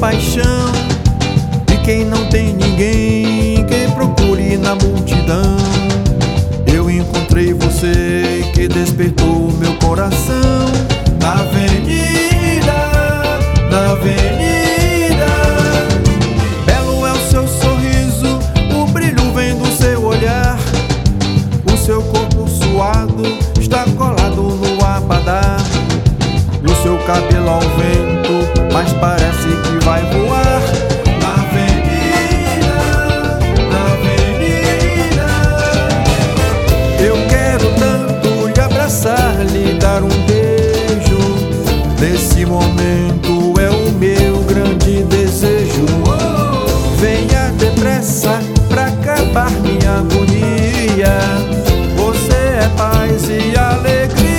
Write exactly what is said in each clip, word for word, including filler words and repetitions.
paixão de quem não tem ninguém que procure na multidão. Eu encontrei você que despertou o meu coração na avenida, na avenida. Belo é o seu sorriso, o brilho vem do seu olhar. O seu corpo suado está colado no abadá. O seu cabelo ao vento, mas parece que vai voar. Na avenida, na avenida. Eu quero tanto lhe abraçar, lhe dar um beijo. Nesse momento é o meu grande desejo. Venha depressa pra acabar minha agonia. Você é paz e alegria.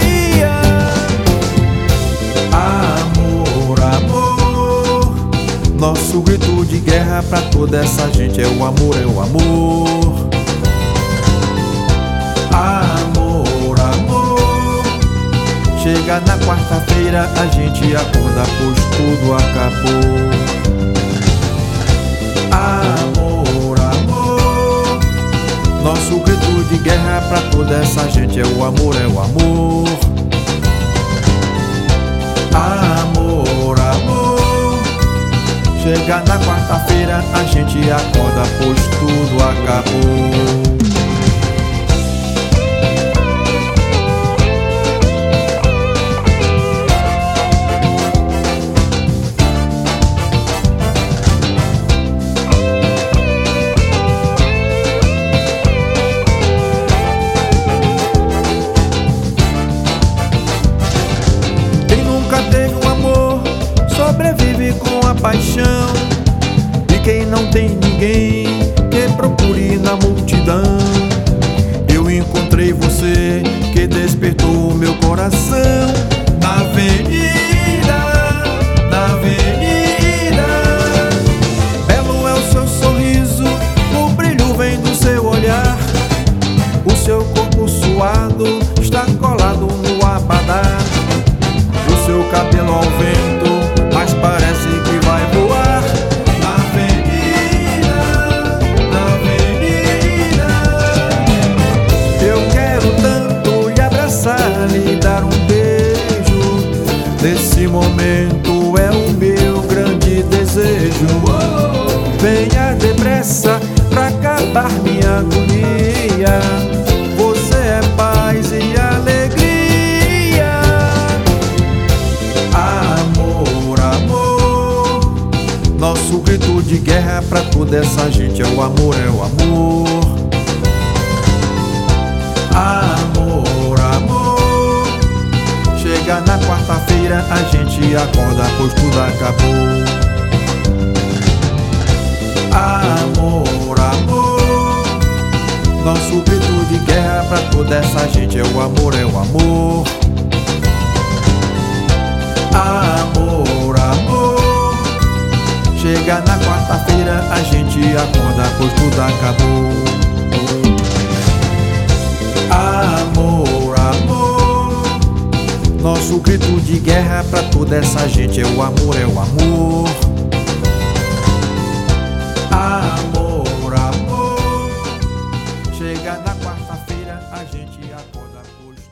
Amor, amor, nosso grito de guerra pra toda essa gente é o amor, é o amor. Amor, amor, chega na quarta-feira, a gente acorda pois tudo acabou. Amor, amor, nosso grito de guerra pra toda essa gente é o amor, é o amor. Amor, amor, chega na quarta-feira, a gente acorda pois tudo acabou. Sobrevive com a paixão de quem não tem ninguém que procure na multidão. Eu encontrei você que despertou o meu coração na avenida, na avenida. Belo é o seu sorriso, o brilho vem do seu olhar. O seu corpo suado está colado no abadá. O seu cabelo ao vento, mas parece que vai voar. Na avenida, na avenida. Eu quero tanto lhe abraçar, lhe dar um beijo. Nesse momento é o meu grande desejo. Venha depressa pra acabar minha agonia. Você é paz e alegria. Nosso grito de guerra pra toda essa gente é o amor, é o amor. Amor, amor, chega na quarta-feira, a gente acorda pois tudo acabou. Amor, amor, nosso grito de guerra pra toda essa gente é o amor, é o amor. Amor, amor, chega na quarta-feira, a gente acorda pois tudo acabou. Amor, amor, nosso grito de guerra pra toda essa gente é o amor, é o amor. Amor, amor, chega na quarta-feira, a gente acorda pois